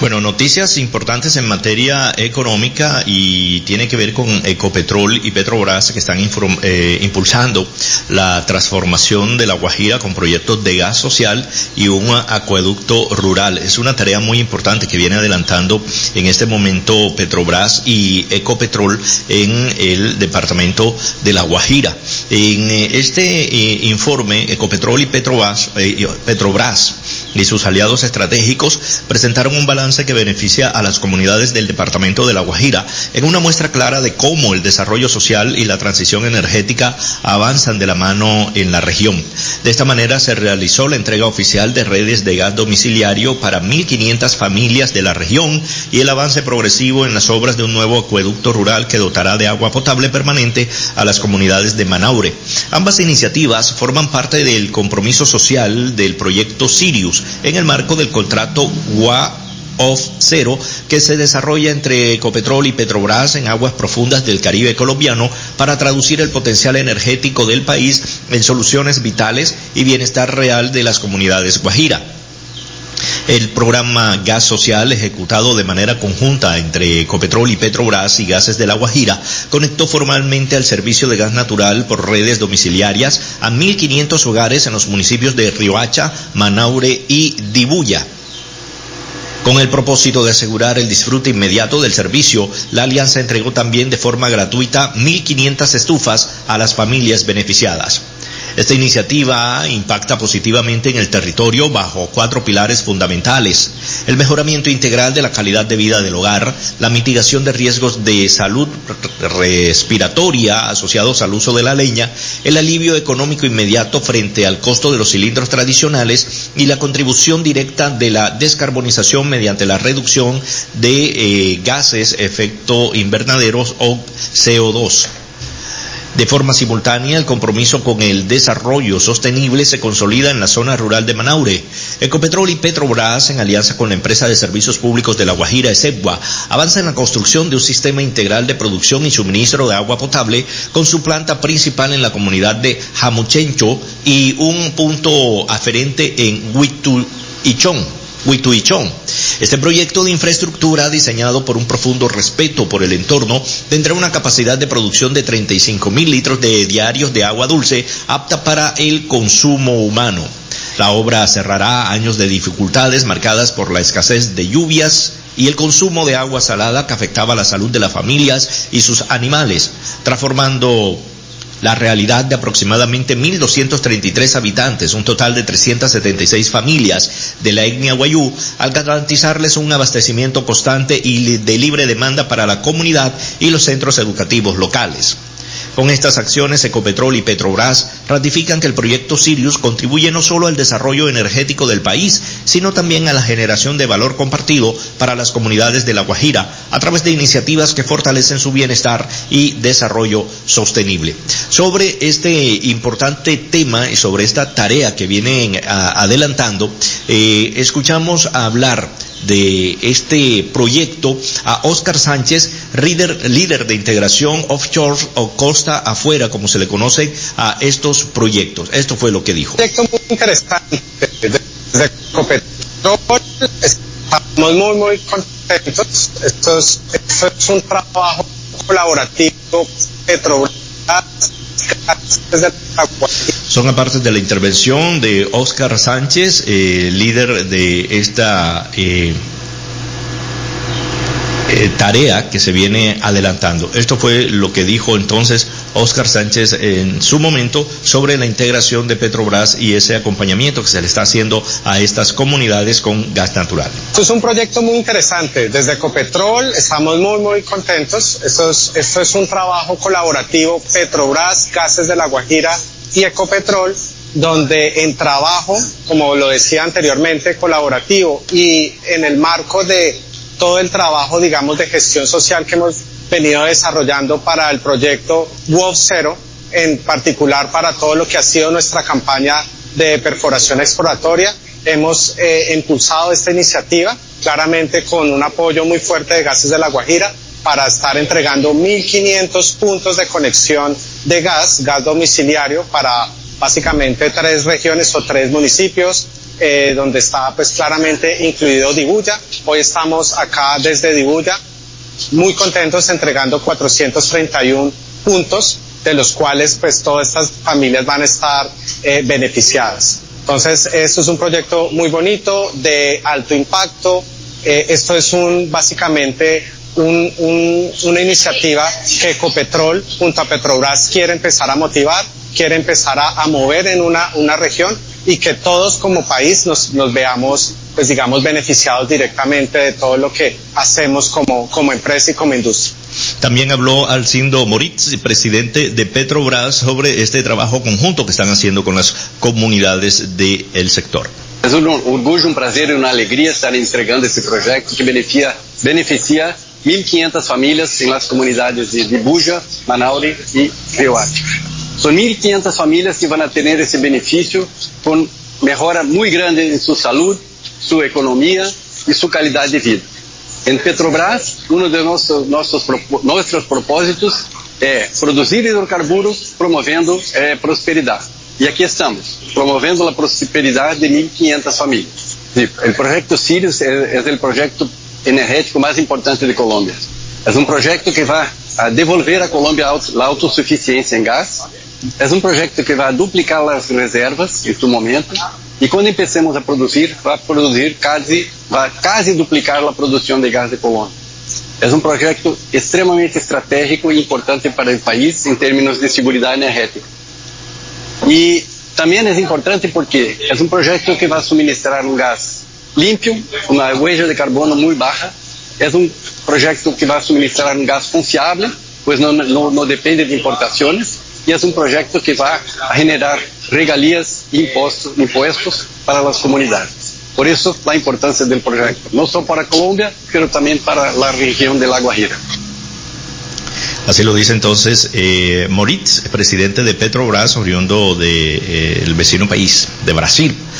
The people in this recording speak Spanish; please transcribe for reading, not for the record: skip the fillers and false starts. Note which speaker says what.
Speaker 1: Bueno, noticias importantes en materia económica y tiene que ver con Ecopetrol y Petrobras, que están impulsando la transformación de La Guajira con proyectos de gas social y un acueducto rural. Es una tarea muy importante que viene adelantando en este momento Petrobras y Ecopetrol en el departamento de La Guajira. En este informe, Ecopetrol y Petrobras y sus aliados estratégicos presentaron un balance que beneficia a las comunidades del departamento de La Guajira en una muestra clara de cómo el desarrollo social y la transición energética avanzan de la mano en la región. De esta manera se realizó la entrega oficial de redes de gas domiciliario para 1.500 familias de la región y el avance progresivo en las obras de un nuevo acueducto rural que dotará de agua potable permanente a las comunidades de Manaure. Ambas iniciativas forman parte del compromiso social del proyecto Sirius en el marco del contrato WA-OF-0 que se desarrolla entre Ecopetrol y Petrobras en aguas profundas del Caribe colombiano para traducir el potencial energético del país en soluciones vitales y bienestar real de las comunidades guajira. El programa Gas Social, ejecutado de manera conjunta entre Ecopetrol y Petrobras y Gases de La Guajira, conectó formalmente al servicio de gas natural por redes domiciliarias a 1.500 hogares en los municipios de Riohacha, Manaure y Dibuya. Con el propósito de asegurar el disfrute inmediato del servicio, la alianza entregó también de forma gratuita 1.500 estufas a las familias beneficiadas. Esta iniciativa impacta positivamente en el territorio bajo 4 pilares fundamentales: el mejoramiento integral de la calidad de vida del hogar, la mitigación de riesgos de salud respiratoria asociados al uso de la leña, el alivio económico inmediato frente al costo de los cilindros tradicionales y la contribución directa de la descarbonización mediante la reducción de gases efecto invernaderos o CO2. De forma simultánea, el compromiso con el desarrollo sostenible se consolida en la zona rural de Manaure. Ecopetrol y Petrobras, en alianza con la empresa de servicios públicos de La Guajira, ESEPGUA, avanza en la construcción de un sistema integral de producción y suministro de agua potable con su planta principal en la comunidad de Jamuchencho y un punto aferente en Huituichón. Este proyecto de infraestructura, diseñado por un profundo respeto por el entorno, tendrá una capacidad de producción de 35.000 litros diarios de agua dulce apta para el consumo humano. La obra cerrará años de dificultades marcadas por la escasez de lluvias y el consumo de agua salada que afectaba la salud de las familias y sus animales, transformando la realidad de aproximadamente 1.233 habitantes, un total de 376 familias de la etnia Wayuu, al garantizarles un abastecimiento constante y de libre demanda para la comunidad y los centros educativos locales. Con estas acciones, Ecopetrol y Petrobras ratifican que el proyecto Sirius contribuye no solo al desarrollo energético del país, sino también a la generación de valor compartido para las comunidades de La Guajira, a través de iniciativas que fortalecen su bienestar y desarrollo sostenible. Sobre este importante tema y sobre esta tarea que vienen adelantando, escuchamos hablar de este proyecto a Óscar Sánchez, líder de integración offshore o costa afuera, como se le conoce a estos proyectos. Esto fue lo que dijo.
Speaker 2: Un proyecto muy interesante. Desde Ecopetrol estamos muy contentos. Esto es un trabajo colaborativo. Petrobras,
Speaker 1: son aparte de la intervención de Óscar Sánchez, líder de esta tarea que se viene adelantando. Esto fue lo que dijo entonces Óscar Sánchez en su momento sobre la integración de Petrobras y ese acompañamiento que se le está haciendo a estas comunidades con gas natural.
Speaker 2: Esto es un proyecto muy interesante. Desde Ecopetrol estamos muy contentos. Esto es un trabajo colaborativo, Petrobras, Gases de La Guajira y Ecopetrol, donde en trabajo, como lo decía anteriormente, colaborativo y en el marco de todo el trabajo, digamos, de gestión social que hemos venido desarrollando para el proyecto WOF0, en particular para todo lo que ha sido nuestra campaña de perforación exploratoria, hemos impulsado esta iniciativa, claramente con un apoyo muy fuerte de Gases de La Guajira, para estar entregando 1.500 puntos de conexión de gas domiciliario para básicamente 3 regiones o 3 municipios, donde está pues claramente incluido Dibuya. Hoy estamos acá desde Dibuya, muy contentos, entregando 431 puntos, de los cuales pues todas estas familias van a estar beneficiadas. Entonces, esto es un proyecto muy bonito, de alto impacto. Esto es básicamente una iniciativa que Ecopetrol junto a Petrobras quiere empezar a motivar, quiere empezar a mover en una región, y que todos como país nos veamos, pues digamos, beneficiados directamente de todo lo que hacemos como empresa y como industria.
Speaker 1: También habló Alcindo Moritz, presidente de Petrobras, sobre este trabajo conjunto que están haciendo con las comunidades del sector.
Speaker 3: Es un orgullo, un placer y una alegría estar entregando este proyecto que beneficia 1.500 familias en las comunidades de Dibuya, Manaure y Riohacha. Son 1.500 familias que van a tener ese beneficio con mejora muy grande en su salud, su economía y su calidad de vida. En Petrobras, uno de nuestros propósitos es producir hidrocarburos promoviendo prosperidad. Y aquí estamos, promoviendo la prosperidad de 1.500 familias. El proyecto Sirius es el proyecto energético más importante de Colombia. Es un proyecto que va a devolver a Colombia la autosuficiencia en gas. Es un proyecto que va a duplicar las reservas en su momento. Y cuando empecemos a producir, va casi duplicar la producción de gas de Colombia. Es un proyecto extremadamente estratégico e importante para el país en términos de seguridad energética. Y también es importante porque es un proyecto que va a suministrar un gas limpio, una huella de carbono muy baja. Es un proyecto que va a suministrar un gas confiable, pues no depende de importaciones. Y es un proyecto que va a generar regalías e impuestos para las comunidades. Por eso la importancia del proyecto, no solo para Colombia, pero también para la región de La Guajira.
Speaker 1: Así lo dice entonces Moritz, presidente de Petrobras, oriundo del vecino país, de Brasil.